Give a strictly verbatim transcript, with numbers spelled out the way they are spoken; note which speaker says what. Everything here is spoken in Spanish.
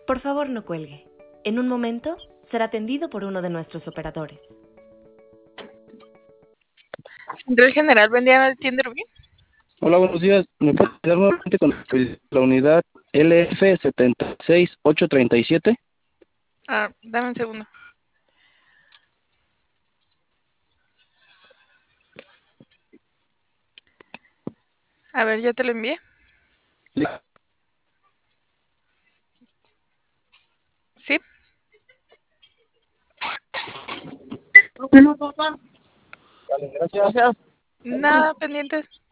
Speaker 1: Por favor, no cuelgue. En un momento será atendido por uno de nuestros operadores.
Speaker 2: Central General, buen día, ¿me atiende Rubí?
Speaker 3: Hola, buenos días. ¿Me puede ayudar nuevamente con la unidad L F siete seis ocho tres siete?
Speaker 2: Ah, dame un segundo. A ver, ya te lo envié. ¿Sí?
Speaker 3: Vale, gracias.
Speaker 2: Nada, pendientes.